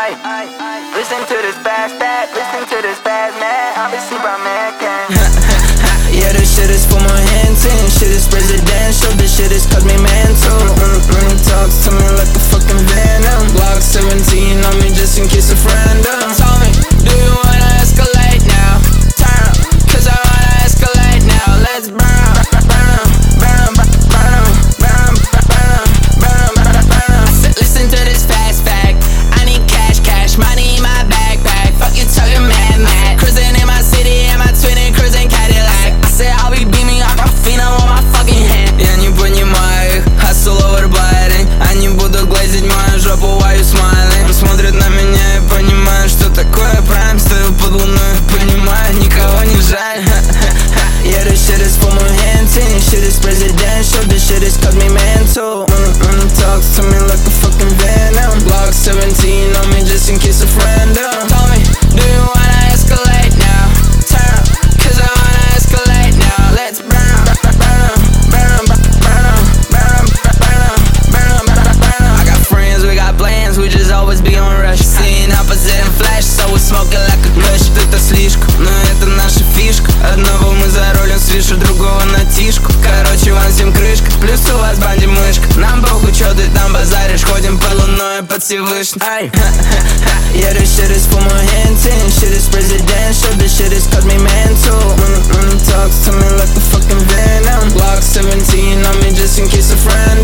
Listen to this fast that, listen to this fast man. I'm a Superman gang. Yeah, this shit is for my hands in. Shit is presidential, this shit is cause me mental. Talks to me like a fucking venom. Block 17 on me just in case a friend tell me, do you wanna escalate now? Turn up, cause I wanna escalate now. Let's burn up, burn up, burn up, burn up, burn up, burn up, burn up, burn up. Listen to this fast fact. I need cash, cash, money in my backpack. Fuck you talking mad, mad. Cruising in my city, and my twin and cruising Cadillac. I said I'll be beaming, I got финал on my fucking hand. Я не понимаю их, hustle over blinding. Они будут глазеть мою жопу, why you smiling? Он смотрит на меня и понимает, что такое прайм. Стою под луной, понимаю, никого не жаль. Yeah, this shit is for my hands in. Shit is presidential, this shit is cause me mental. Talks to me like a fucking venom. Block 17 on me just in case a friend tell me, do you wanna escalate now? Turn up, cause I wanna escalate now. Let's burn up, burn up, burn up, burn up, burn up, burn up, burn up, burn up. I got friends, we got plans, we just always be on rush. Seeing opposite and flash, so we smoking like a kush. Это слишком, но это наша фишка. Одного мы заролим свише, другого на тишку. Короче, вам всем крышка, плюс у вас банде мышка. Нам похуй, чё ты там базаришь, ходим по луной под Всевышним. Yeah, this shit is for my hands in. Shit is presidential, this shit is cause me mental. Talks to me like a fucking venom. Block 17 on me just in case a friend